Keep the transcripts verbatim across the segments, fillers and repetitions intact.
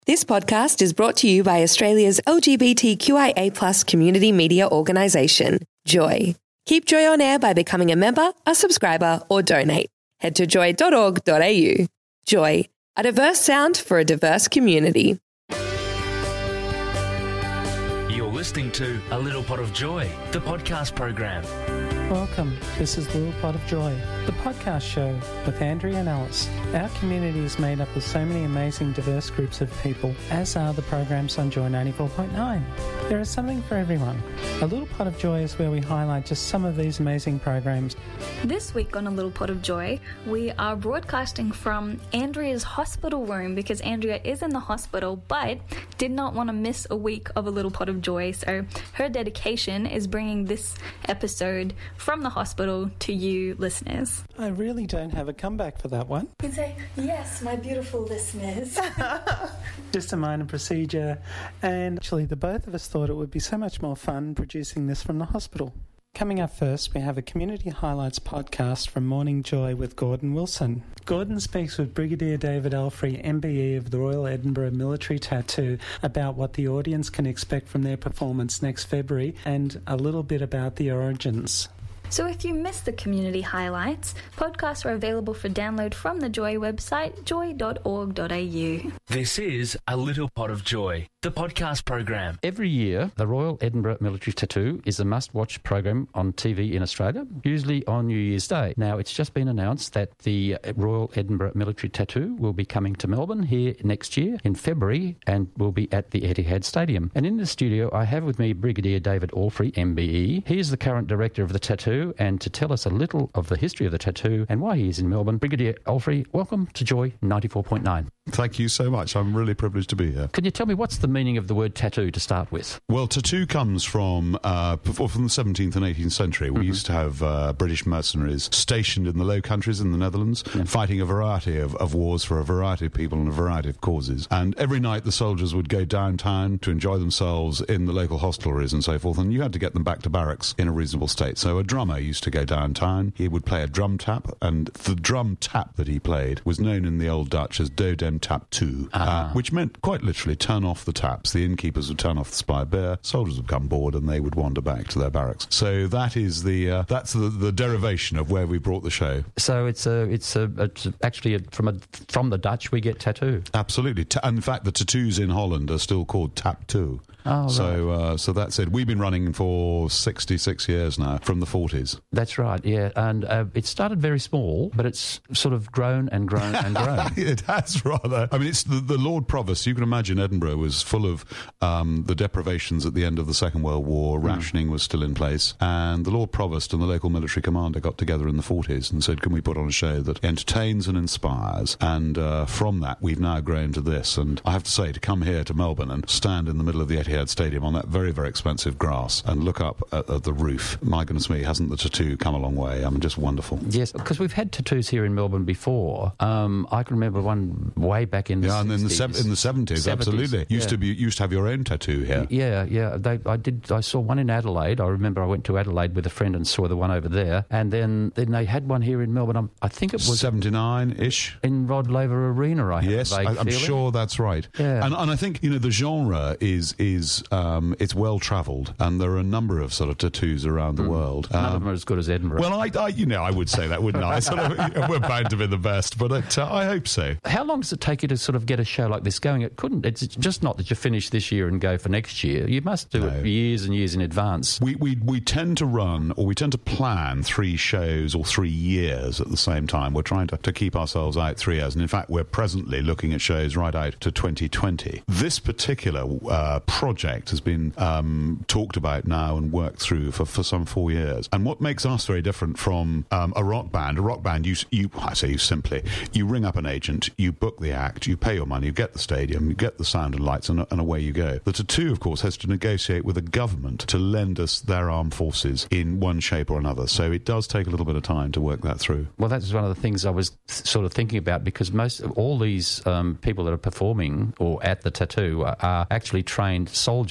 This podcast is brought to you by Australia's L G B T Q I A plus community media organisation, Joy. Keep Joy on air by becoming a member, a subscriber, or donate. Head to joy dot org dot a u. Joy, a diverse sound for a diverse community. You're listening to A Little Pot of Joy, the podcast program. Welcome. This is Little Pot of Joy, the podcast show with Andrea and Alice. Our community is made up of so many amazing diverse groups of people, as are the programs on Joy ninety-four point nine. There is something for everyone. A Little Pot of Joy is where we highlight just some of these amazing programs. This week on A Little Pot of Joy, we are broadcasting from Andrea's hospital room because Andrea is in the hospital but did not want to miss a week of A Little Pot of Joy, so her dedication is bringing this episode from the hospital to you listeners. I really don't have a comeback for that one. You can say, yes, my beautiful listeners. Just a minor procedure, and actually the both of us thought it would be so much more fun producing this from the hospital. Coming up first, we have a Community Highlights podcast from Morning Joy with Gordon Wilson. Gordon speaks with Brigadier David Elfrey, M B E of the Royal Edinburgh Military Tattoo, about what the audience can expect from their performance next February and a little bit about the origins. So if you missed the community highlights, podcasts are available for download from the Joy website, joy dot org dot a u. This is A Little Pot of Joy, the podcast program. Every year, the Royal Edinburgh Military Tattoo is a must-watch program on T V in Australia, usually on New Year's Day. Now, it's just been announced that the Royal Edinburgh Military Tattoo will be coming to Melbourne here next year in February and will be at the Etihad Stadium. And in the studio, I have with me Brigadier David Elfrey, M B E. He is the current director of the tattoo, and to tell us a little of the history of the tattoo and why he is in Melbourne, Brigadier Elfrey, welcome to Joy ninety-four point nine. Thank you so much. I'm really privileged to be here. Can you tell me what's the meaning of the word tattoo to start with? Well, tattoo comes from uh, before, from the seventeenth and eighteenth century. We mm-hmm. used to have uh, British mercenaries stationed in the Low Countries in the Netherlands, yeah. fighting a variety of, of wars for a variety of people and a variety of causes. And every night the soldiers would go downtown to enjoy themselves in the local hostelries and so forth, and you had to get them back to barracks in a reasonable state. So a drummer used to go downtown. He would play a drum tap, and the drum tap that he played was known in the Old Dutch as Do Dem Tap two, uh-huh. uh, which meant quite literally turn off the taps. The innkeepers would turn off the supply of beer, soldiers would come bored, and they would wander back to their barracks. So that is the uh, that's the, the derivation of where we brought the show. So it's a it's a it's actually a, from a from the Dutch we get tattoo. Absolutely, Ta- and in fact the tattoos in Holland are still called tap two. Oh, so, right. uh, so that's it. We've been running for sixty-six years now, from the forties. That's right, yeah. And uh, it started very small, but it's sort of grown and grown and grown. It has, rather. I mean, it's the, the Lord Provost. You can imagine Edinburgh was full of um, the deprivations at the end of the Second World War. Rationing mm. was still in place. And the Lord Provost and the local military commander got together in the forties and said, can we put on a show that entertains and inspires? And uh, from that, we've now grown to this. And I have to say, to come here to Melbourne and stand in the middle of the Etihad Stadium on that very, very expensive grass and look up at, at the roof. My goodness me, hasn't the tattoo come a long way? I mean, just wonderful. Yes, because we've had tattoos here in Melbourne before. Um, I can remember one way back in the yeah, and in the se- in the seventies, absolutely. Used yeah. to be used to have your own tattoo here. Yeah, yeah. They, I did. I saw one in Adelaide. I remember I went to Adelaide with a friend and saw the one over there, and then, then they had one here in Melbourne. I'm, I think it was seventy-nine ish in Rod Laver Arena. I have yes, a vague I, I'm feeling. sure that's right. Yeah. and and I think you know the genre is is um, it's well travelled, and there are a number of sort of tattoos around the mm. world. None um, of them are as good as Edinburgh. Well, I, I you know I would say that, wouldn't I? Sort of, we're bound to be the best, but it, uh, I hope so. How long does it take you to sort of get a show like this going? It couldn't. It's just not that you finish this year and go for next year. You must do no. it years and years in advance. We, we we tend to run, or we tend to plan three shows or three years at the same time. We're trying to, to keep ourselves out three years, and in fact, we're presently looking at shows right out to twenty twenty. This particular uh, project has been um, talked about now and worked through for, for some four years. And what makes us very different from um, a rock band, a rock band, you, you I say you simply, you ring up an agent, you book the act, you pay your money, you get the stadium, you get the sound and lights, and, and away you go. The tattoo, of course, has to negotiate with the government to lend us their armed forces in one shape or another. So it does take a little bit of time to work that through. Well, that's one of the things I was sort of thinking about, because most of all these um, people that are performing or at the tattoo are, are actually trained soldiers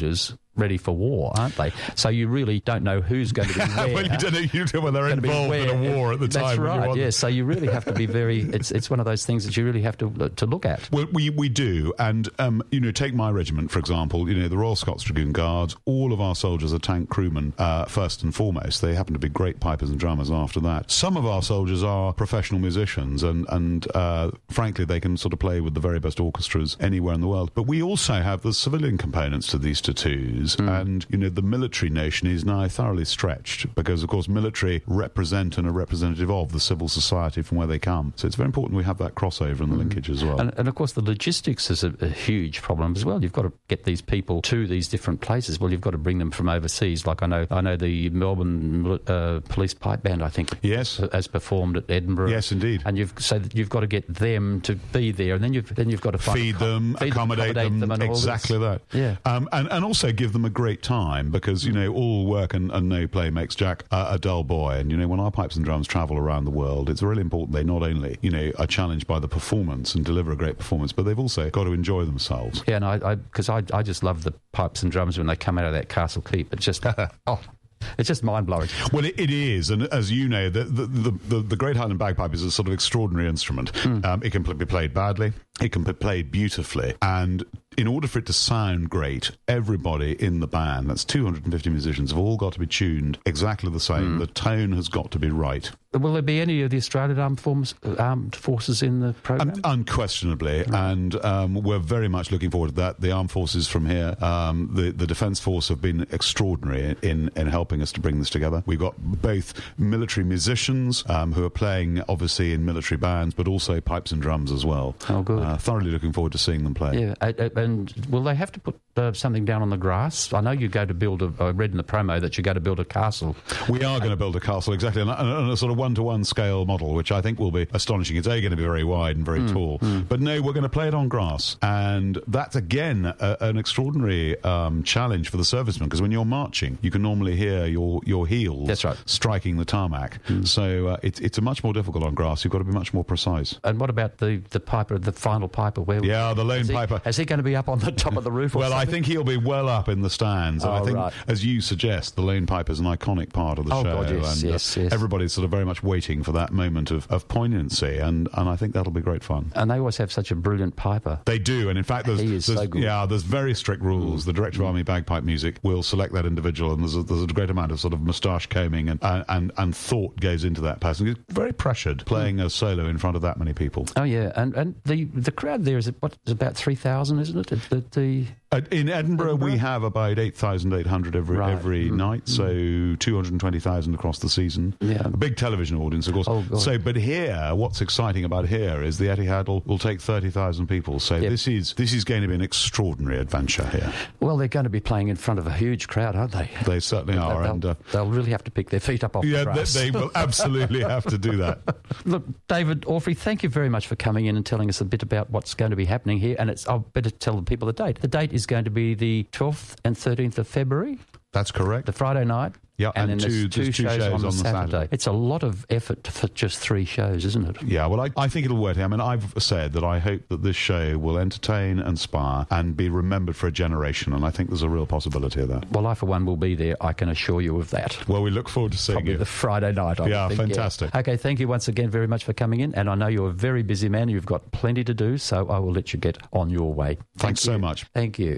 ready for war, aren't they? So you really don't know who's going to be where. Well, you don't know, you don't know when they're involved in a war at the That's time. That's right, yeah. So you really have to be very... It's it's one of those things that you really have to to look at. Well, we, we do. And, um, you know, take my regiment, for example. You know, the Royal Scots Dragoon Guards, all of our soldiers are tank crewmen, uh, first and foremost. They happen to be great pipers and drummers after that. Some of our soldiers are professional musicians, and, and uh, frankly, they can sort of play with the very best orchestras anywhere in the world. But we also have the civilian components to these tattoos, mm. and, you know, the military notion is now thoroughly stretched because, of course, military represent and are representative of the civil society from where they come. So it's very important we have that crossover and the mm. linkage as well. And, and, of course, the logistics is a, a huge problem as well. You've got to get these people to these different places. Well, you've got to bring them from overseas. Like I know I know the Melbourne uh, Police Pipe Band, I think, yes. has performed at Edinburgh. Yes, indeed. And you've so that you've got to get them to be there, and then you've then you've got to find feed them, feed accommodate, accommodate them, them and exactly that. Yeah, um, and and also give them a great time, because you know all work and, and no play makes Jack uh, a dull boy. And you know when our pipes and drums travel around the world, it's really important they not only you know are challenged by the performance and deliver a great performance, but they've also got to enjoy themselves. Yeah, and I because I, I I just love the pipes and drums when they come out of that Castle Keep. It's just oh. It's just mind-blowing. Well, it, it is, and as you know, the the, the, the the Great Highland Bagpipe is a sort of extraordinary instrument. Mm. Um, it can be played badly, it can be played beautifully, and in order for it to sound great, everybody in the band, that's two hundred fifty musicians, have all got to be tuned exactly the same. Mm. The tone has got to be right. Will there be any of the Australian Armed, Forms, armed Forces in the programme? Um, unquestionably, right. and um, we're very much looking forward to that. The Armed Forces from here, um, the, the Defence Force have been extraordinary in, in helping us to bring this together. We've got both military musicians um, who are playing, obviously, in military bands, but also pipes and drums as well. Oh, good. Uh, thoroughly looking forward to seeing them play. Yeah, uh, and will they have to put uh, something down on the grass? I know you go to build a... I read in the promo that you go to build a castle. We are going to build a castle, exactly, and a, a sort of one-to-one scale model, which I think will be astonishing. It's A, going to be very wide and very mm, tall, mm. but no, we're going to play it on grass, and that's, again, a, an extraordinary um, challenge for the servicemen, because when you're marching, you can normally hear your, your heels that's right. striking the tarmac, mm. so uh, it, it's a much more difficult on grass. You've got to be much more precise. And what about the, the piper, the final piper? Where yeah, the lone is he, piper. Is he going to be up on the top of the roof or Well, something? I think he'll be well up in the stands, and oh, I think, right. as you suggest, the lone piper is an iconic part of the oh, show, God, yes, and yes, uh, yes. everybody's sort of very much waiting for that moment of, of poignancy, and, and I think that'll be great fun. And they always have such a brilliant piper. They do, and in fact, there's, he is there's so good. yeah, there's very strict rules. Mm. The Director of Army Bagpipe Music will select that individual, and there's a, there's a great amount of sort of moustache combing and and, and, and thought goes into that person. He's very pressured playing mm. a solo in front of that many people. Oh yeah, and and the the crowd there is what is about three thousand, isn't it? The, the Uh, in Edinburgh, Edinburgh, we have about eight thousand eight hundred every right. every mm. night, so mm. two hundred twenty thousand across the season. Yeah. A big television audience, of course. Oh, God. So, but here, what's exciting about here is the Etihad will, will take thirty thousand people. So yep. this is this is going to be an extraordinary adventure here. Well, they're going to be playing in front of a huge crowd, aren't they? They certainly are. They'll, and uh, they'll really have to pick their feet up off yeah, the grass. They, they will absolutely have to do that. Look, David Orfrey, thank you very much for coming in and telling us a bit about what's going to be happening here. And it's I'll better tell the people the date. The date is going to be the twelfth and thirteenth of February. That's correct. The Friday night. Yeah, and, and then two, there's two, there's two shows, shows on, on the the Saturday. Saturday. It's a lot of effort for just three shows, isn't it? Yeah, well, I, I think it'll work. I mean, I've said that I hope that this show will entertain, inspire, and be remembered for a generation, and I think there's a real possibility of that. Well, I, for one, will be there. I can assure you of that. Well, we look forward to seeing Probably you. the Friday night, I Yeah, think, fantastic. Yeah. Okay, thank you once again very much for coming in, and I know you're a very busy man. You've got plenty to do, so I will let you get on your way. Thank Thanks you. so much. Thank you.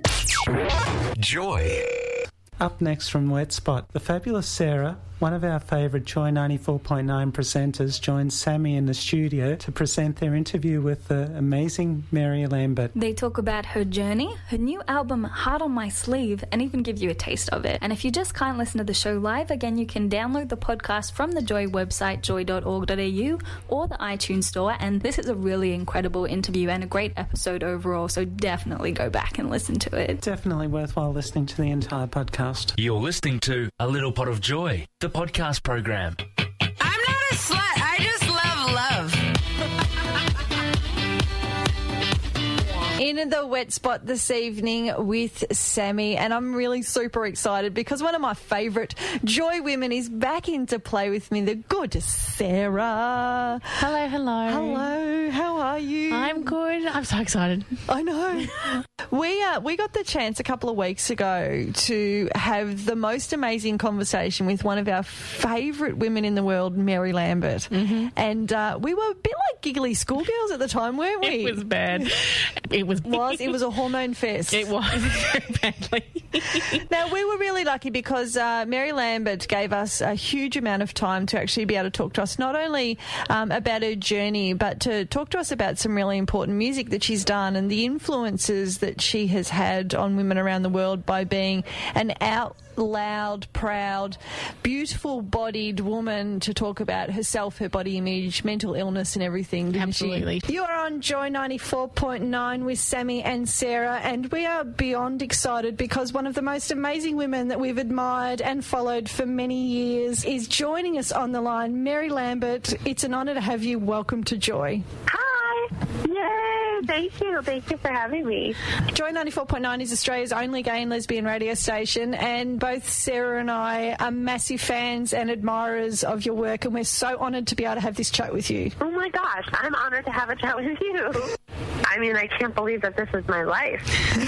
Joy. Up next from Wet Spot, the fabulous Sarah, one of our favourite Joy ninety-four point nine presenters, joins Sammy in the studio to present their interview with the amazing Mary Lambert. They talk about her journey, her new album Heart on My Sleeve, and even give you a taste of it. And if you just can't listen to the show live, again, you can download the podcast from the Joy website, joy dot org dot a u, or the iTunes store. And this is a really incredible interview and a great episode overall, so definitely go back and listen to it. Definitely worthwhile listening to the entire podcast. You're listening to A Little Pot of Joy, the podcast program. I'm not a slut. I just love love. In the wet spot this evening with Sammy, and I'm really super excited because one of my favourite Joy women is back into play with me, the gorgeous Sarah. Hello, hello. Hello, how are you? I'm good. I'm so excited. I know. we uh, we got the chance a couple of weeks ago to have the most amazing conversation with one of our favourite women in the world, Mary Lambert. Mm-hmm. And uh, we were a bit like giggly schoolgirls at the time, weren't we? It was bad. It was. was. It was a hormone fest. It was very badly. Now, we were really lucky because uh, Mary Lambert gave us a huge amount of time to actually be able to talk to us, not only um, about her journey, but to talk to us about some really important music that she's done and the influences that she has had on women around the world by being an out loud, proud, beautiful-bodied woman to talk about herself, her body image, mental illness and everything, didn't Absolutely. she? You are on Joy ninety-four point nine with Sammy and Sarah, and we are beyond excited because one of the most amazing women that we've admired and followed for many years is joining us on the line. Mary Lambert, it's an honour to have you. Welcome to Joy. Hi. Yay. Thank you. Thank you for having me. Joy ninety-four point nine is Australia's only gay and lesbian radio station, and both Sarah and I are massive fans and admirers of your work, and we're so honoured to be able to have this chat with you. Oh my gosh, I'm honoured to have a chat with you. I mean, I can't believe that this is my life.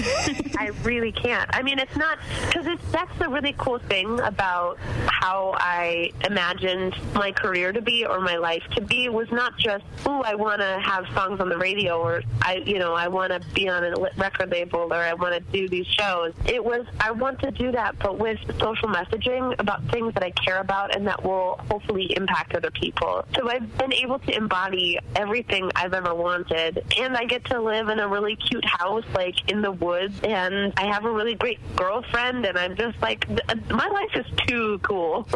I really can't. I mean, it's not, because it's, that's the really cool thing about how I imagined my career to be or my life to be, was not just, oh, I want to have songs on the radio, or I, you know, I want to be on a record label, or I want to do these shows. It was, I want to do that, but with social messaging about things that I care about and that will hopefully impact other people. So I've been able to embody everything I've ever wanted, and I get to live in a really cute house, like in the woods, and I have a really great girlfriend, and I'm just like, my life is too cool.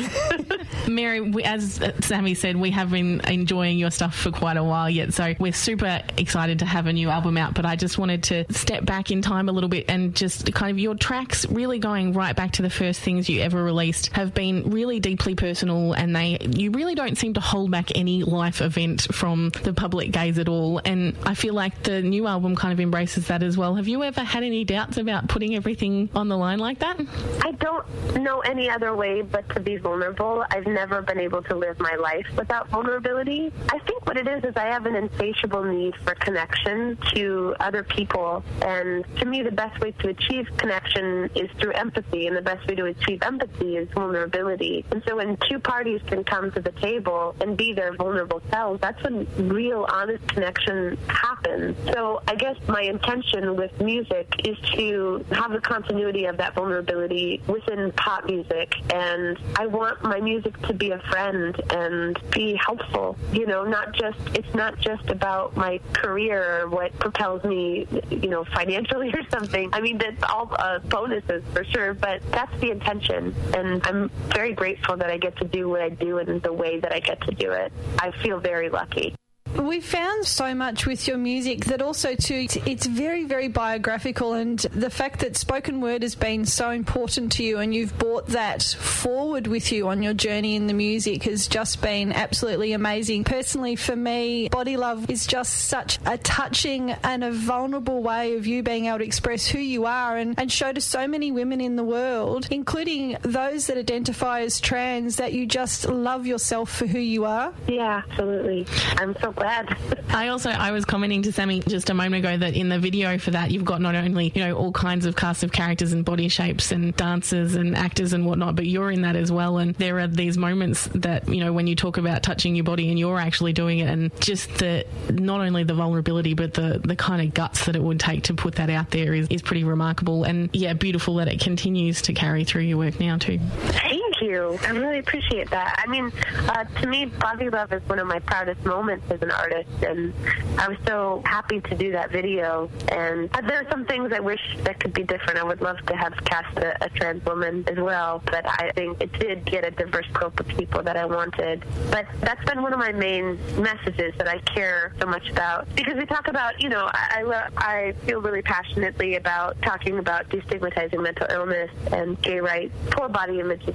Mary, we, as Sammy said, we have been enjoying your stuff for quite a while yet, so we're super excited to have a new album out, but I just wanted to step back in time a little bit and just kind of your tracks, really going right back to the first things you ever released, have been really deeply personal, and they you really don't seem to hold back any life event from the public gaze at all, and I feel like the new album kind of embraces that as well. Have you ever had any doubts about putting everything on the line like that? I don't know any other way but to be vulnerable. I've never been able to live my life without vulnerability. I think what it is is I have an insatiable need for connection to other people, and to me the best way to achieve connection is through empathy, and the best way to achieve empathy is vulnerability. And so when two parties can come to the table and be their vulnerable selves, that's when real honest connection happens. So I guess my intention with music is to have the continuity of that vulnerability within pop music, and I want my music to be a friend and be helpful. You know, not just, it's not just about my career or what propels me, you know, financially or something. I mean, that's all uh, bonuses for sure, but that's the intention, and I'm very grateful that I get to do what I do in the way that I get to do it. I feel very lucky. We've found so much with your music that also, too, it's very, very biographical, and the fact that spoken word has been so important to you and you've brought that forward with you on your journey in the music has just been absolutely amazing. Personally, for me, Body Love is just such a touching and a vulnerable way of you being able to express who you are and, and show to so many women in the world, including those that identify as trans, that you just love yourself for who you are. Yeah, absolutely. I'm so glad. I also, I was commenting to Sammy just a moment ago that in the video for that, you've got not only, you know, all kinds of cast of characters and body shapes and dancers and actors and whatnot, but you're in that as well. And there are these moments that, you know, when you talk about touching your body and you're actually doing it, and just the, not only the vulnerability, but the, the kind of guts that it would take to put that out there is, is pretty remarkable. And yeah, beautiful that it continues to carry through your work now too. Thank you. I really appreciate that. I mean, uh, to me, Body Love is one of my proudest moments as an artist, and I was so happy to do that video. And uh, there are some things I wish that could be different. I would love to have cast a, a trans woman as well, but I think it did get a diverse group of people that I wanted. But that's been one of my main messages that I care so much about, because we talk about, you know, I, I, lo- I feel really passionately about talking about destigmatizing mental illness and gay rights. Poor body image is a white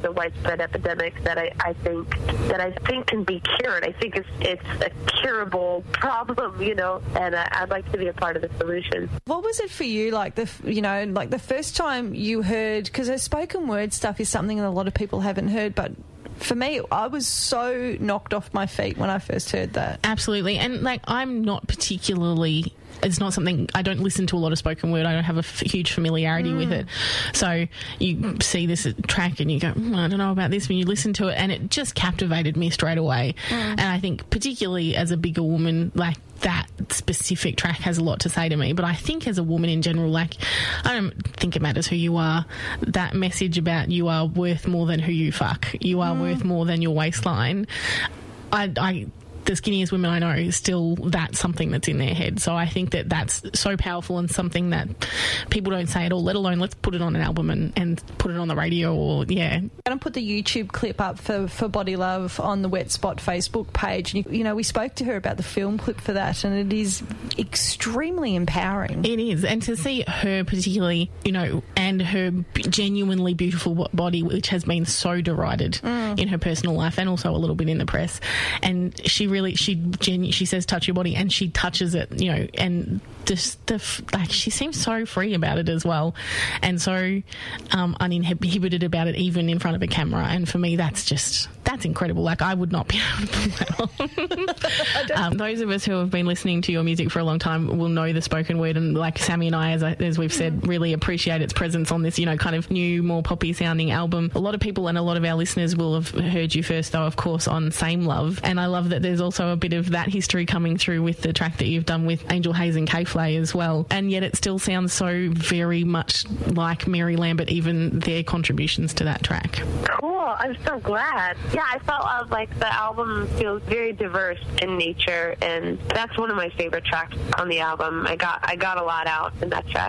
widespread epidemic that I, I think that I think can be cured. I think it's it's a curable problem, you know, and I, I'd like to be a part of the solution. What was it for you, like the you know, like the first time you heard? Because her spoken word stuff is something that a lot of people haven't heard, but for me, I was so knocked off my feet when I first heard that. Absolutely. And, like, I'm not particularly... It's not something... I don't listen to a lot of spoken word. I don't have a f- huge familiarity mm. with it. So you see this track and you go, mm, I don't know about this. When you listen to it, and it just captivated me straight away. Mm. And I think particularly as a bigger woman, like, that specific track has a lot to say to me. But I think as a woman in general, like, I don't think it matters who you are. That message about you are worth more than who you fuck. You are mm. worth more than your waistline. I... I the skinniest women I know, still that's something that's in their head. So I think that that's so powerful and something that people don't say at all, let alone let's put it on an album and, and put it on the radio or, yeah. I'm going to put the YouTube clip up for, for Body Love on the Wet Spot Facebook page. And, you, you know, we spoke to her about the film clip for that, and it is extremely empowering. It is. And to see her particularly, you know, and her genuinely beautiful body, which has been so derided mm. in her personal life and also a little bit in the press. And she really, she genu- she says touch your body, and she touches it, you know, and just the, like, she seems so free about it as well, and so um, uninhibited about it, even in front of a camera. And for me, that's just, that's incredible. Like, I would not be able to pull that off. um, those of us who have been listening to your music for a long time will know the spoken word, and like Sammy and I, as, I, as we've said, really appreciate its presence on this, you know, kind of new, more poppy sounding album. A lot of people and a lot of our listeners will have heard you first, though, of course, on Same Love, and I love that there's also a bit of that history coming through with the track that you've done with Angel Hayes and K-Flay as well, and yet it still sounds so very much like Mary Lambert, even their contributions to that track. Cool. I'm so glad. Yeah, I felt uh, like the album feels very diverse in nature, and that's one of my favorite tracks on the album. I got I got a lot out in that track.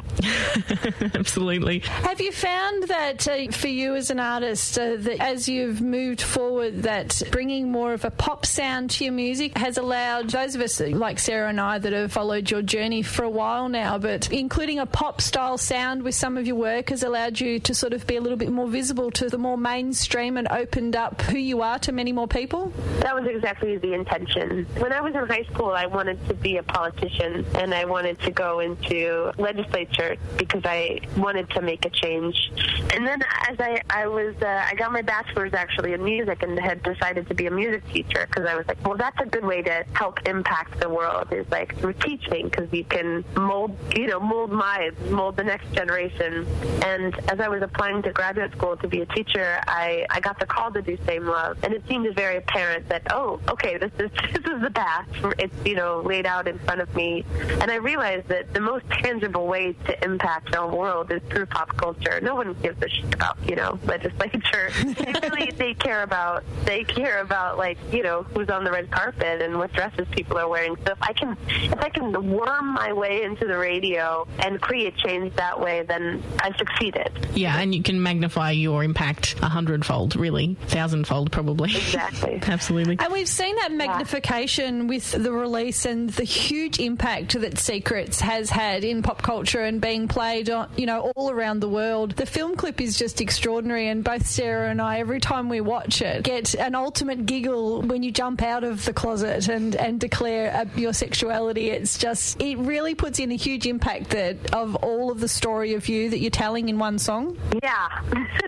Absolutely. Have you found that uh, for you as an artist, uh, that as you've moved forward, that bringing more of a pop sound to your music has allowed those of us like Sarah and I that have followed your journey for a while now, but including a pop style sound with some of your work has allowed you to sort of be a little bit more visible to the more mainstream and opened up who you are to many more people? That was exactly the intention. When I was in high school, I wanted to be a politician, and I wanted to go into legislature because I wanted to make a change. And then as I, I was, uh, I got my bachelor's actually in music, and had decided to be a music teacher because I was like, well, that's a good way to help impact the world, is like through teaching, because you can mold, you know, mold minds, mold the next generation. And as I was applying to graduate school to be a teacher, I, I got the call to do Same Love, and it seemed very apparent that, oh, okay, this is this is the path. It's, you know, laid out in front of me. And I realized that the most tangible way to impact our world is through pop culture. No one gives a shit about, you know, legislature. they really, they care about, they care about, like, you know, who's on the red carpet and what dresses people are wearing. So if I can, if I can worm my way into the radio and create change that way, then I've succeeded. Yeah, and you can magnify your impact a hundredfold, really, thousandfold probably. Exactly. Absolutely. And we've seen that magnification yeah. with the release and the huge impact that Secrets has had in pop culture and being played on, you know, all around the world. The film clip is just extraordinary, and both Sarah and I, every time we watch it, get an ultimate giggle when you jump out of the closet and, and declare uh, your sexuality. It's just, it really puts in a huge impact that of all of the story of you that you're telling in one song. Yeah.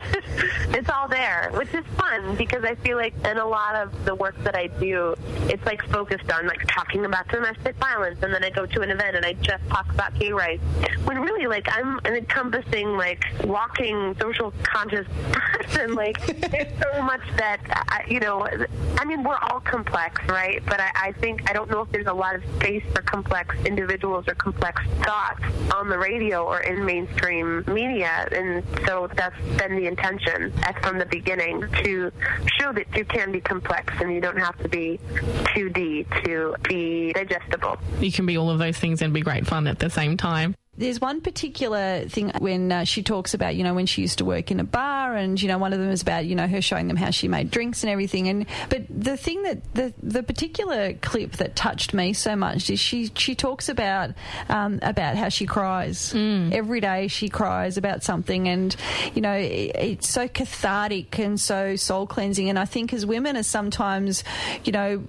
It's all there, which is fun, because I feel like in a lot of the work that I do, it's like focused on like talking about domestic violence, and then I go to an event and I just talk about gay rights, when really, like, I'm an encompassing, like, walking social conscious person. Like, there's so much that, I, you know, I mean, we're all complex, right? But I, I think, I don't know if there's a lot of space for complex individuals or complex thoughts on the radio or in mainstream media, and so that's been the intention from the beginning, to show that you can be complex and you don't have to be two D to be digestible. You can be all of those things and be great fun at the same time. There's one particular thing when uh, she talks about, you know, when she used to work in a bar, and, you know, one of them is about, you know, her showing them how she made drinks and everything. And but the thing that the the particular clip that touched me so much is she she talks about um, about how she cries mm. every day. She cries about something, and you know, it, it's so cathartic and so soul cleansing. And I think as women, as sometimes, you know,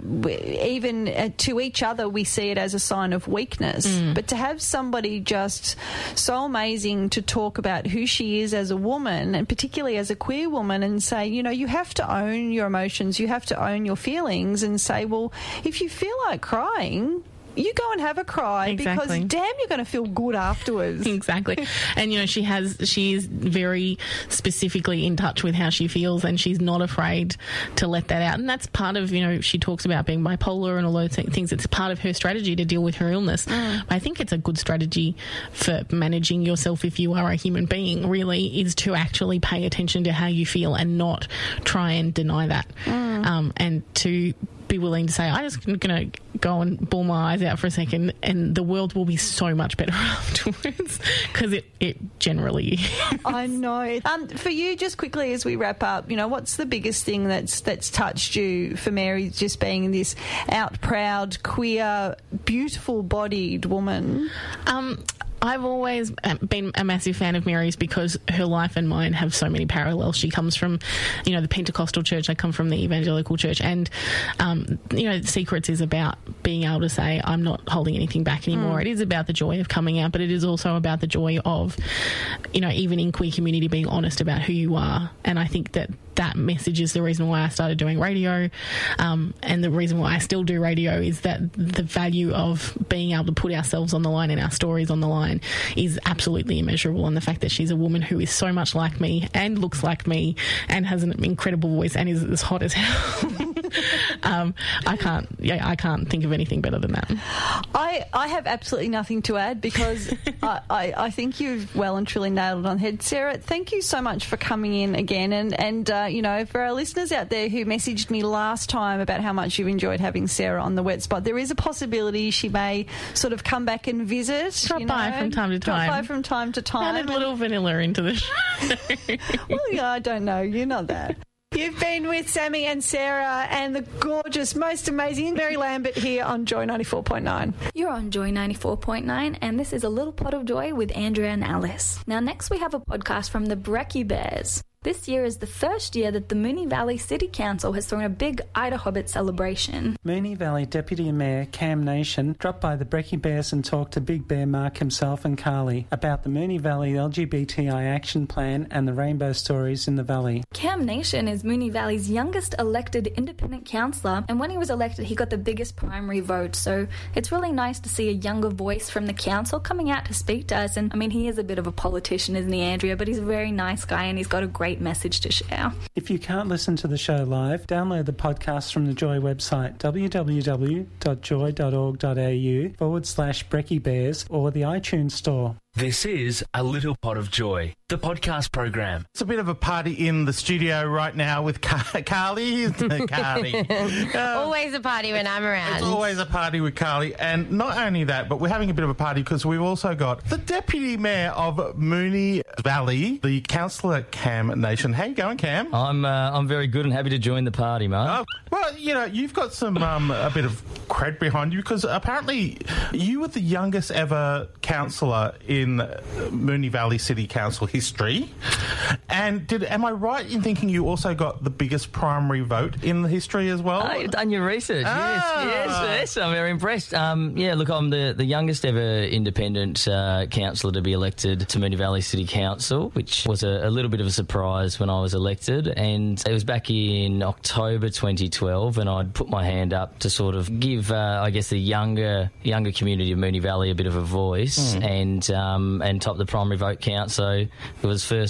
even uh, to each other, we see it as a sign of weakness. Mm. But to have somebody just so amazing to talk about who she is as a woman, and particularly as a queer woman, and say, you know, you have to own your emotions, you have to own your feelings, and say, well, if you feel like crying, you go and have a cry, exactly. because damn, you're going to feel good afterwards. Exactly. And, you know, she has, she is very specifically in touch with how she feels, and she's not afraid to let that out. And that's part of, you know, she talks about being bipolar and all those things. It's part of her strategy to deal with her illness. Mm. I think it's a good strategy for managing yourself if you are a human being, really, is to actually pay attention to how you feel and not try and deny that. Mm. Um, and to be willing to say, I'm just going to go and bawl my eyes out for a second, and the world will be so much better afterwards, because it, it generally is. I know. Um, for you, just quickly as we wrap up, you know, what's the biggest thing that's that's touched you for Mary, just being this out, proud, queer, beautiful-bodied woman? Um, I've always been a massive fan of Mary's because her life and mine have so many parallels. She comes from, you know, the Pentecostal church. I come from the evangelical church. And, um, you know, Secrets is about being able to say, I'm not holding anything back anymore. Mm. It is about the joy of coming out, but it is also about the joy of, you know, even in queer community, being honest about who you are. And I think that that message is the reason why I started doing radio, um, and the reason why I still do radio is that the value of being able to put ourselves on the line and our stories on the line is absolutely immeasurable. And the fact that she's a woman who is so much like me and looks like me and has an incredible voice and is as hot as hell, um, I can't, yeah, I can't think of anything better than that. I, I have absolutely nothing to add, because I, I, I think you've well and truly nailed it on the head. Sarah, thank you so much for coming in again, and and uh, you know, for our listeners out there who messaged me last time about how much you've enjoyed having Sarah on the Wet Spot, there is a possibility she may sort of come back and visit. Drop you know, by from time to time. Drop by from time to time. Add a little vanilla into the show. Well, yeah, I don't know. You're not that. You've been with Sammy and Sarah and the gorgeous, most amazing Mary Lambert here on Joy ninety-four point nine. You're on Joy ninety-four point nine, and this is A Little Pot of Joy with Andrea and Alice. Now, next we have a podcast from the Brekkie Bears. This year is the first year that the Moonee Valley City Council has thrown a big Ida Hobbit celebration. Moonee Valley Deputy Mayor Cam Nation dropped by the Brekkie Bears and talked to Big Bear Mark himself and Carly about the Moonee Valley L G B T I Action Plan and the rainbow stories in the valley. Cam Nation is Moonee Valley's youngest elected independent councillor, and when he was elected he got the biggest primary vote, so it's really nice to see a younger voice from the council coming out to speak to us. And I mean, he is a bit of a politician, isn't he, Andrea, but he's a very nice guy and he's got a great message to share. If you can't listen to the show live, download the podcast from the Joy website, www.joy.org.au forward slash Brekkie Bears, or the iTunes store. This is A Little Pot of Joy, the podcast program. It's a bit of a party in the studio right now with Car- Carly. Carly. um, always a party when I'm around. It's always a party with Carly. And not only that, but we're having a bit of a party because we've also got the Deputy Mayor of Moonee Valley, the Councillor Cam Nation. How you going, Cam? I'm uh, I'm very good and happy to join the party, mate. Oh, well, you know, you've got some um, a bit of cred behind you because apparently you were the youngest ever councillor in Moonee Valley City Council history. And did am I right in thinking you also got the biggest primary vote in the history as well? Oh, you've done your research. Ah. Yes, yes, yes. I'm very impressed. Um, yeah, look, I'm the, the youngest ever independent uh, councillor to be elected to Moonee Valley City Council, which was a, a little bit of a surprise when I was elected. And it was back in October twenty twelve, and I'd put my hand up to sort of give, uh, I guess, the younger younger community of Moonee Valley a bit of a voice, mm. and um, and top the primary vote count. So it was first elected.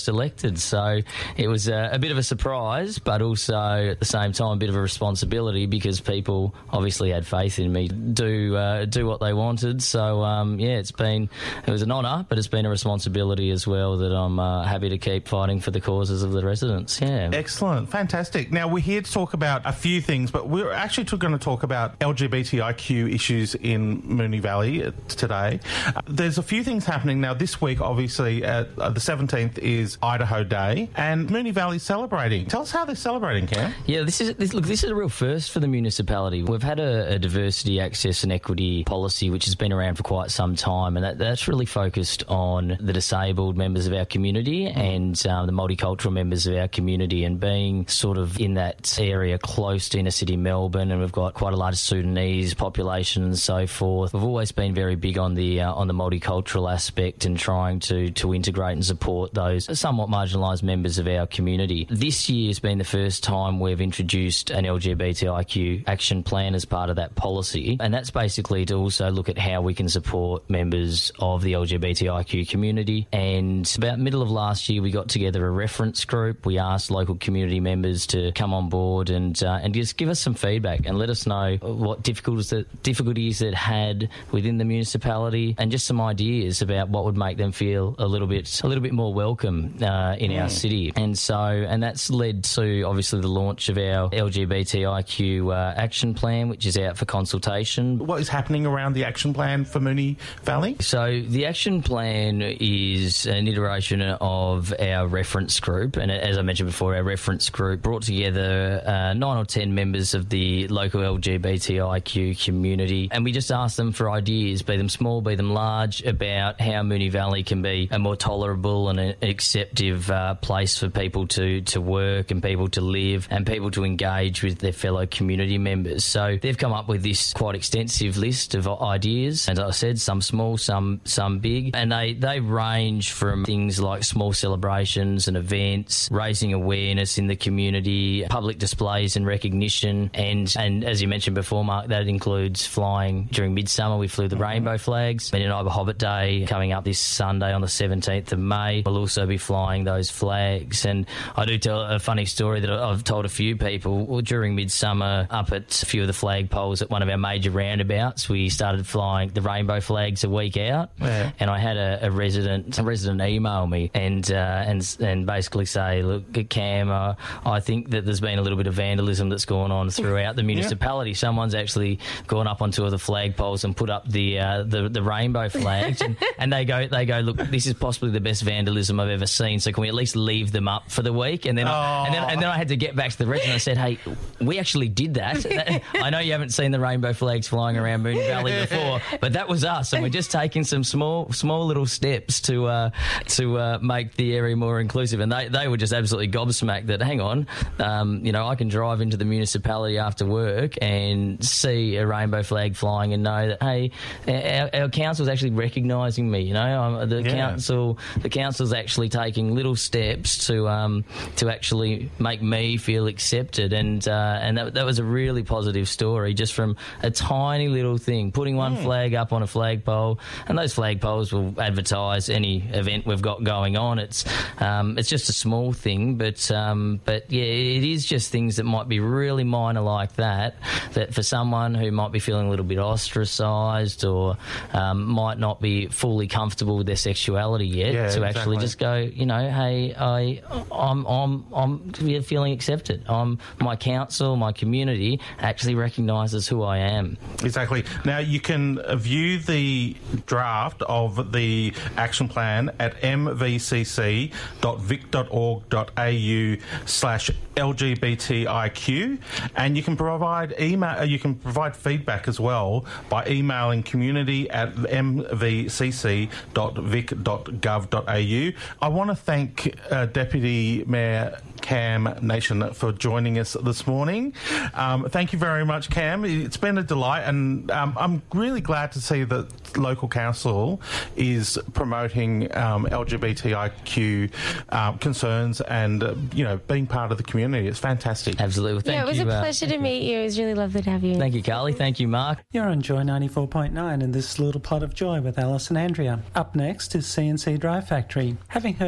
elected. So it was a, a bit of a surprise, but also at the same time a bit of a responsibility because people obviously had faith in me to do uh, do what they wanted. So um, yeah, it's been it was an honour, but it's been a responsibility as well that I'm uh, happy to keep fighting for the causes of the residents. Yeah, excellent, fantastic. Now we're here to talk about a few things, but we're actually going to talk about L G B T I Q issues in Moonee Valley today. Uh, there's a few things happening now this week. Obviously, at, uh, the seventeenth is Idaho Day, and Moonee Valley's celebrating. Tell us how they're celebrating, Cam. Yeah, this is this, look. This is a real first for the municipality. We've had a, a diversity, access, and equity policy which has been around for quite some time, and that, that's really focused on the disabled members of our community and um, the multicultural members of our community, and being sort of in that area close to inner city Melbourne, and we've got quite a large Sudanese population and so forth. We've always been very big on the uh, on the multicultural aspect and trying to to integrate and support those somewhat marginalised members of our community. This year has been the first time we've introduced an L G B T I Q action plan as part of that policy, and that's basically to also look at how we can support members of the L G B T I Q community. And about middle of last year, we got together a reference group. We asked local community members to come on board and uh, and just give us some feedback and let us know what difficulties that difficulties it had within the municipality, and just some ideas about what would make them feel a little bit a little bit more welcome uh, in mm. our city. And so, and that's led to obviously the launch of our L G B T I Q uh, action plan, which is out for consultation. What is happening around the action plan for Moonee Valley? So the action plan is an iteration of our reference group, and as I mentioned before, our reference group brought together uh, nine or ten members of the local L G B T I Q community, and we just asked them for ideas, be them small, be them large, about how Moonee Valley can be a more tolerable and an acceptive uh, place for people to, to work and people to live and people to engage with their fellow community members. So they've come up with this quite extensive list of ideas, and as I said, some small, some some big, and they, they range from things like small celebrations and events, raising awareness in the community, public displays and recognition, and, and as you mentioned before, Mark, that includes flying during midsummer. We flew the mm-hmm. rainbow flags. Mean and I Hobbit Day coming up this Sunday on the seventeenth of May. We'll also be flying those flags. And I do tell a funny story that I've told a few people. Well, during midsummer, up at a few of the flag poles at one of our major roundabouts, we started flying the rainbow flags a week out. Yeah. And I had a, a resident a resident email me and uh, and and basically say, look, Cam, uh, I think that there's been a little bit of vandalism that's gone on throughout the municipality. Yeah. Someone's actually gone up on two of the flag poles and put up the uh, the, the rainbow flags, and, and they go they go look, this is possibly the best vandalism I've ever seen. So can we at least leave them up for the week? And then oh. I, and then and then I had to get back to the resident. I said, hey, we actually did that. I know you haven't seen the rainbow flags flying around Moonee Valley before, but that was us, and we're just taking some small small little steps to uh, to uh, make the area more inclusive. And they, they were just absolutely gobsmacked that, hang on, um, you know, I can drive into the municipality after work and see a rainbow flag flying and know that, hey, our, our council's actually recognising me. You know, um, the yeah. council the council's actually taking little steps to um, to actually make me feel accepted, and uh, and that, that was a really positive story, just from a tiny little thing, putting one mm. flag up on a flagpole, and those flagpoles will advertise any event we've got going on. It's um, it's just a small thing, but um, but yeah, it is just things that might be really minor like that, that for someone who might be feeling a little bit ostracised or um, might not be fully comfortable with their sexuality yet, yeah, to exactly. actually just go, you know, hey, I, I'm, I'm, I'm feeling accepted. I'm, my council, my community actually recognises who I am. Exactly. Now, you can view the draft of the action plan at m v c c dot vic dot org dot a u slash L G B T I Q, and you can provide email. You can provide feedback as well by emailing community at m v c c dot vic dot gov dot a u. I want to thank uh, Deputy Mayor Cam Nation for joining us this morning. Um, thank you very much, Cam. It's been a delight, and um, I'm really glad to see that local council is promoting um, L G B T I Q uh, concerns and uh, you know, being part of the community. It's fantastic. Absolutely. Well, thank yeah, it was you, a pleasure uh, to meet you. It was really lovely to have you. Thank you, Carly. Thank you, Mark. You're on Joy ninety-four point nine and this little pot of joy with Alice and Andrea. Up next is C N C Dry Factory. Having heard the sponsor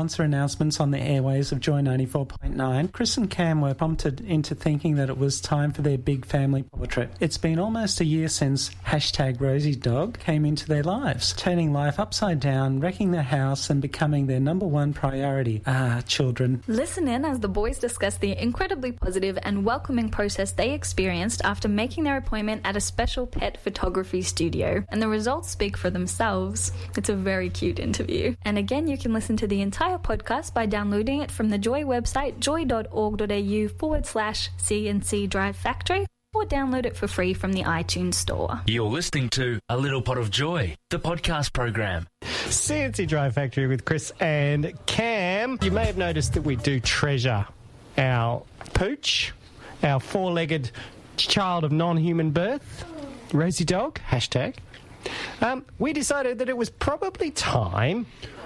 sponsor announcements on the airways of Joy ninety-four point nine, Chris and Cam were prompted into thinking that it was time for their big family portrait. It's been almost a year since hashtag Rosie's dog came into their lives, turning life upside down, wrecking their house and becoming their number one priority. Ah, children. Listen in as the boys discuss the incredibly positive and welcoming process they experienced after making their appointment at a special pet photography studio, and the results speak for themselves. It's a very cute interview. And again, you can listen to the entire podcast by downloading it from the Joy website, joy.org.au forward slash CNC Drive Factory, or download it for free from the iTunes store. You're listening to A Little Pot of Joy, the podcast program. C N C Drive Factory with Chris and Cam. You may have noticed that we do treasure our pooch, our four-legged child of non-human birth, Rosie dog, hashtag. Um, we decided that it was probably time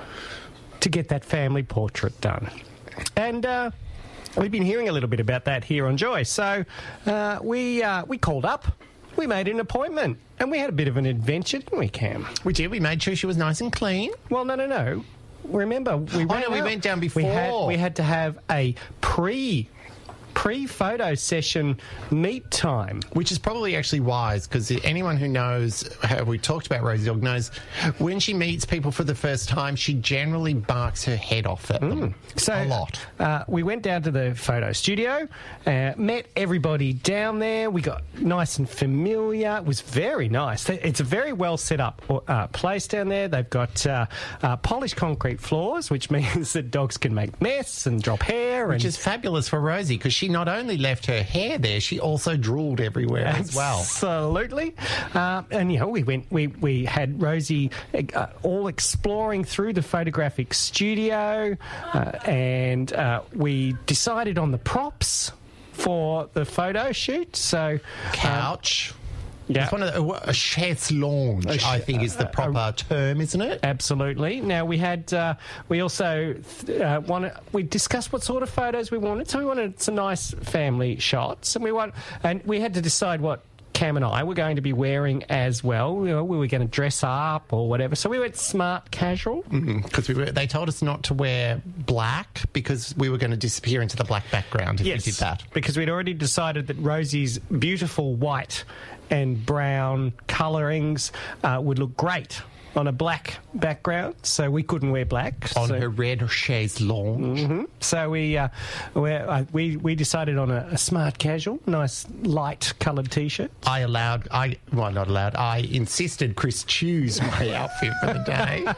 to get that family portrait done. And uh, we've been hearing a little bit about that here on Joy. So uh, we uh, we called up, we made an appointment, and we had a bit of an adventure, didn't we, Cam? We did. We made sure she was nice and clean. Well, no, no, no. Remember, we, oh, no, we went down before. We had, we had to have a pre pre-photo session meet time. Which is probably actually wise, because anyone who knows how we talked about Rosie Dog knows when she meets people for the first time, she generally barks her head off at them. Mm. So, a lot. Uh, we went down to the photo studio, uh, met everybody down there. We got nice and familiar. It was very nice. It's a very well set up uh, place down there. They've got uh, uh, polished concrete floors, which means that dogs can make mess and drop hair. Which and is fabulous for Rosie, because she not only left her hair there, she also drooled everywhere as well. Absolutely. Uh, and, you know, we went, we, we had Rosie uh, all exploring through the photographic studio, uh, and uh, we decided on the props for the photo shoot. So, couch. Um, Yeah. It's one of the, a chaise lounge, sh- I think, is the proper uh, term, isn't it? Absolutely. Now, we had, uh, we also uh, wanted, we discussed what sort of photos we wanted. So we wanted some nice family shots, and we want, and we had to decide what Cam and I were going to be wearing as well. You know, we were going to dress up or whatever. So we went smart casual. Because mm-hmm. we were, they told us not to wear black because we were going to disappear into the black background if yes, we did that. Because we'd already decided that Rosie's beautiful white and brown colourings uh, would look great on a black background, so we couldn't wear black. On so, her red chaise lounge. Mm-hmm. So we, uh, uh, we we decided on a, a smart casual, nice light coloured T-shirt. I allowed, I well, not allowed, I insisted Chris choose my outfit for the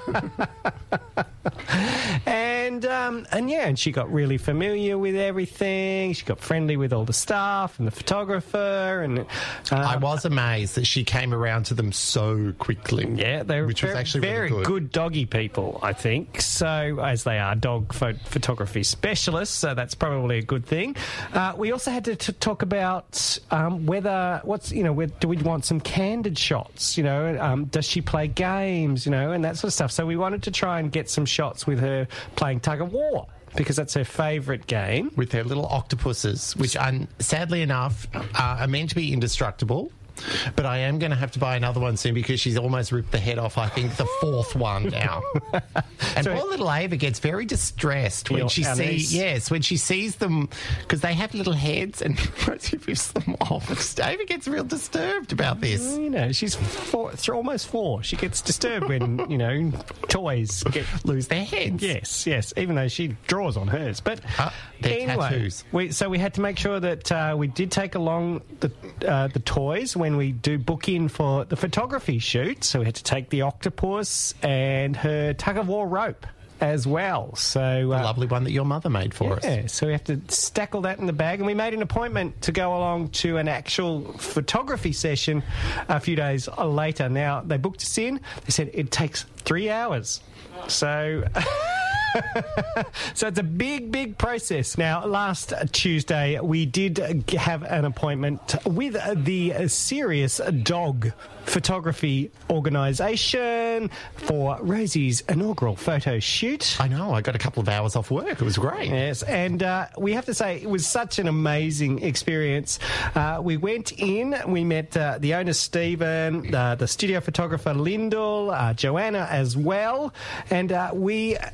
day. and, um, and yeah, and she got really familiar with everything. She got friendly with all the staff and the photographer. And uh, I was amazed that she came around to them so quickly. Yeah, they were which was actually very really good. good doggy people, I think. So, as they are dog pho- photography specialists, so that's probably a good thing. Uh, we also had to, to talk about um, whether what's you know whether, do we want some candid shots? You know, um, does she play games? You know, and that sort of stuff. So we wanted to try and get some shots with her playing tug of war, because that's her favourite game. With her little octopuses, which, un- sadly enough, uh, are meant to be indestructible. But I am going to have to buy another one soon because she's almost ripped the head off, I think, the fourth one now. And so, poor little Ava gets very distressed when she sees, yes, when she sees them, because they have little heads and Rosie rips them off. Ava gets real disturbed about this. You know, she's four, almost four. She gets disturbed when, you know, toys get lose their heads. Yes, yes, even though she draws on hers. But uh, they're anyway, tattoos. We, so we had to make sure that uh, we did take along the, uh, the toys when we do book in for the photography shoot. So we had to take the octopus and her tug-of-war rope as well. So the uh, lovely one that your mother made for yeah, us. Yeah, so we have to stack all that in the bag, and we made an appointment to go along to an actual photography session a few days later. Now, they booked us in. They said it takes three hours. So... So it's a big, big process. Now, last Tuesday, we did have an appointment with the Serious Dog Photography Organisation for Rosie's inaugural photo shoot. I know, I got a couple of hours off work. It was great. Yes, and uh, we have to say it was such an amazing experience. Uh, we went in, we met uh, the owner, Stephen, uh, the studio photographer, Lyndall, uh, Joanna as well, and uh, we ha-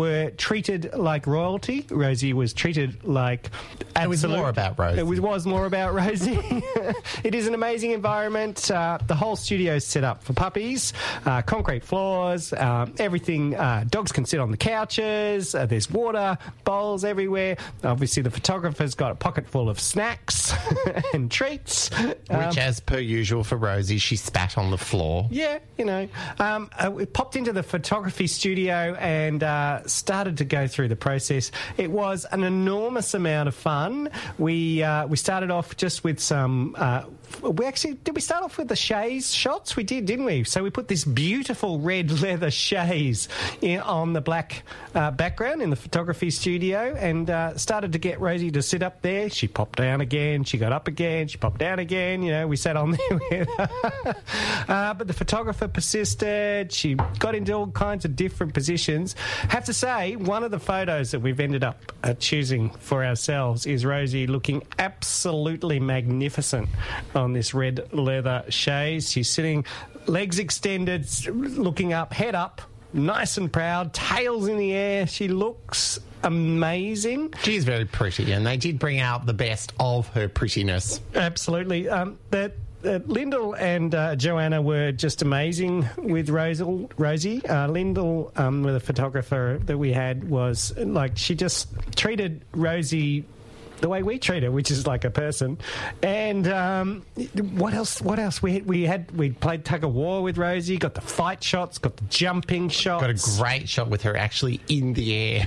were treated like royalty. Rosie was treated like absolute. It was more about Rosie. It was, was more about Rosie. It is an amazing environment. Uh, the whole studio is set up for puppies. Uh, concrete floors, um, everything. Uh, dogs can sit on the couches. Uh, there's water bowls everywhere. Obviously, the photographer's got a pocket full of snacks and treats. Which, Um, as per usual for Rosie, she spat on the floor. Yeah, you know. Um, uh, we popped into the photography studio and uh, started to go through the process. It was an enormous amount of fun. We uh, we started off just with some. Uh, we actually did we start off with the chaise shots? We did, didn't we? So we put this beautiful red leather chaise in, on the black uh, background in the photography studio, and uh, started to get Rosie to sit up there. She popped down again. She got up again. She popped down again. You know, we sat on there with her. uh, but the photographer persisted. She got into all kinds of different positions. Have to say, one of the photos that we've ended up uh, choosing for ourselves is Rosie looking absolutely magnificent on this red leather chaise. She's sitting, legs extended, looking up, head up, nice and proud, tails in the air. She looks amazing. She's very pretty, and they did bring out the best of her prettiness. Absolutely. Um, that. Uh, Lyndall and uh, Joanna were just amazing with Rosal, Rosie. Uh, Lyndall, um, the photographer that we had, was like, she just treated Rosie the way we treat her, which is like a person. And um, what else? What else? We had, we had we played tug of war with Rosie. Got the fight shots. Got the jumping shots. Got a great shot with her actually in the air.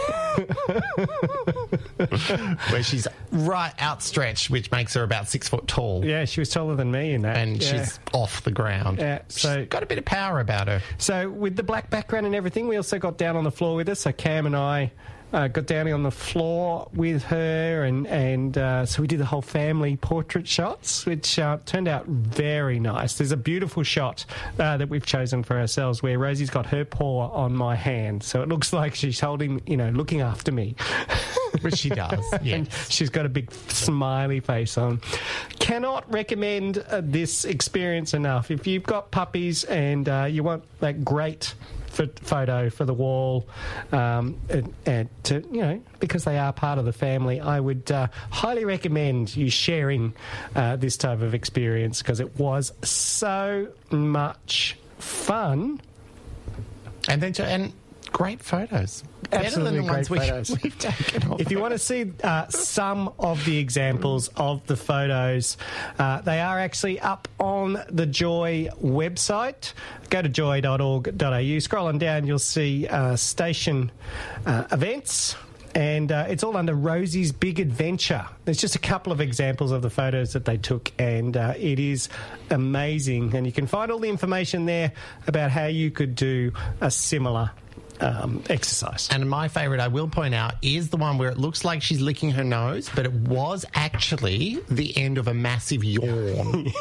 Where she's right outstretched, which makes her about six foot tall. Yeah, she was taller than me in that. And yeah. she's off the ground. Yeah, so she's got a bit of power about her. So with the black background and everything, we also got down on the floor with us. So Cam and I uh, got down on the floor with her, and, and uh, so we did the whole family portrait shots, which uh, turned out very nice. There's a beautiful shot uh, that we've chosen for ourselves where Rosie's got her paw on my hand. So it looks like she's holding, you know, looking after me. Which she does, yeah. And she's got a big smiley face on. Cannot recommend uh, this experience enough. If you've got puppies and uh, you want that great f- photo for the wall, um, and, and to, you know, because they are part of the family, I would uh, highly recommend you sharing uh, this type of experience, because it was so much fun. And then to, and great photos. Absolutely Better than the great ones photos. We, we've taken off. If you want to see uh, some of the examples of the photos, uh, they are actually up on the Joy website. Go to joy dot org dot a u. Scroll on down, you'll see uh, station uh, events. And uh, it's all under Rosie's Big Adventure. There's just a couple of examples of the photos that they took, and uh, it is amazing. And you can find all the information there about how you could do a similar Um, exercise. And my favourite, I will point out, is the one where it looks like she's licking her nose, but it was actually the end of a massive yawn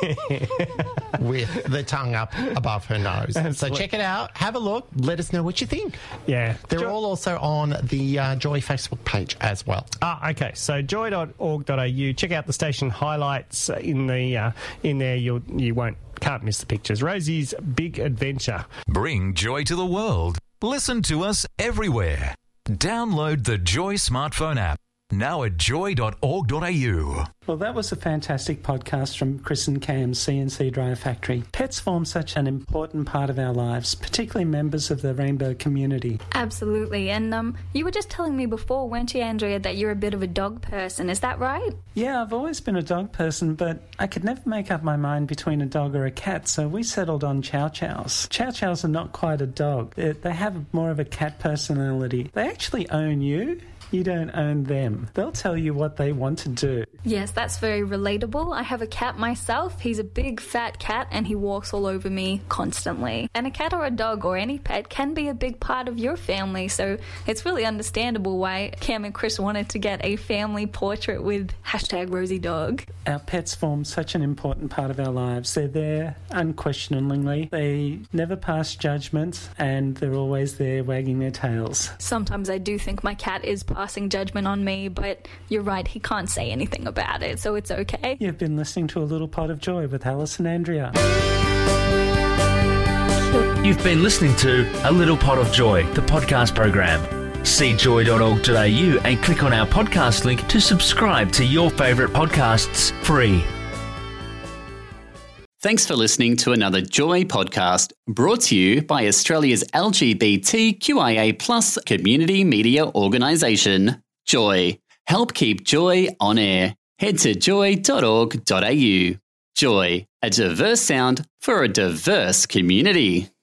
with the tongue up above her nose. Absolutely. So check it out, have a look, let us know what you think. Yeah. They're Jo- all also on the uh, Joy Facebook page as well. Ah, okay. So joy dot org dot a u. Check out the station highlights in the uh, in there. You'll you won't can't miss the pictures. Rosie's Big Adventure. Bring joy to the world. Listen to us everywhere. Download the Joy smartphone app. Now at joy dot org dot a u. Well, that was a fantastic podcast from Chris and Cam's C N C Dryer Factory. Pets form such an important part of our lives, particularly members of the rainbow community. Absolutely. And um, you were just telling me before, weren't you, Andrea, that you're a bit of a dog person. Is that right? Yeah, I've always been a dog person, but I could never make up my mind between a dog or a cat, so we settled on Chow Chows. Chow Chows are not quite a dog. They they have more of a cat personality. They actually own you. You don't own them. They'll tell you what they want to do. Yes, that's very relatable. I have a cat myself. He's a big fat cat and he walks all over me constantly. And a cat or a dog or any pet can be a big part of your family, so it's really understandable why Cam and Chris wanted to get a family portrait with hashtag Rosie Dog. Our pets form such an important part of our lives. They're there unquestioningly. They never pass judgment and they're always there wagging their tails. Sometimes I do think my cat is passing judgment on me, but you're right, he can't say anything about it, so it's okay. You've been listening to A Little Pot of Joy with Alice and Andrea. You've been listening to A Little Pot of Joy, the podcast program. See joy dot org dot a u and click on our podcast link to subscribe to your favourite podcasts free. Thanks for listening to another Joy podcast brought to you by Australia's L G B T Q I A plus community media organisation, Joy. Help keep Joy on air. Head to joy dot org dot a u. Joy, a diverse sound for a diverse community.